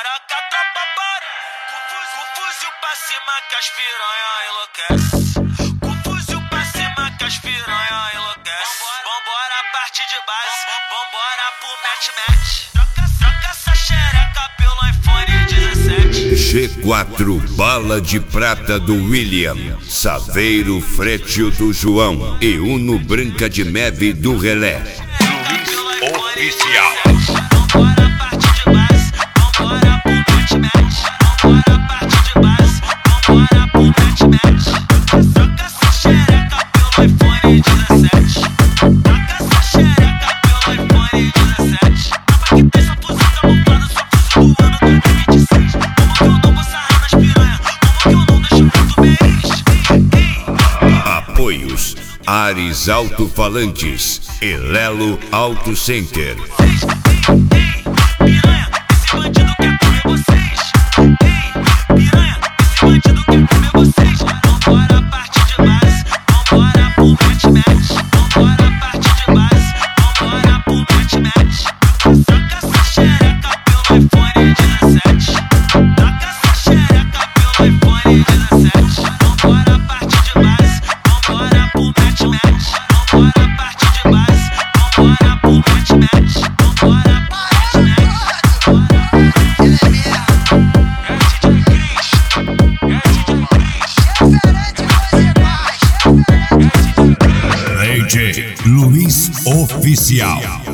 hora que a tropa para, com fuzil pra cima que as piranha enlouquece. Com fuzil pra cima que as piranha enlouquece. Vambora a parte de base, vambora pro match. Troca essa xereca pelo iPhone 17. G4 Bala de Prata do William, Saveiro Frétio do João e Uno Branca de Neve do Relé. Luiz Oficial. Vambora a parte de base, vambora pro match. Vambora a parte de base, vambora pro match. Troca essa xereca pelo iPhone 17. Troca essa xereca pelo iPhone 17. Tava que tem sua fuzil camuflada, sua fuzil do ano 2026. Como que eu não vou sarrar nas piranha? Como que eu não deixo muito bem? Apoios: Ares Alto-Falantes e Lelo Auto Center. Piranha, esse bandido quer comer vocês. Piranha, esse bandido quer comer vocês. Vambora a parte de base, vambora pro match. Vambora a parte de base, vambora pro match. Troca essa xereca pelo iPhone 17. Troca essa xereca pelo iPhone 17. Vambora a parte de base, vambora pro match. Vambora a parte de base, vambora pro match. Vambora pro match. DJ Luiz Oficial.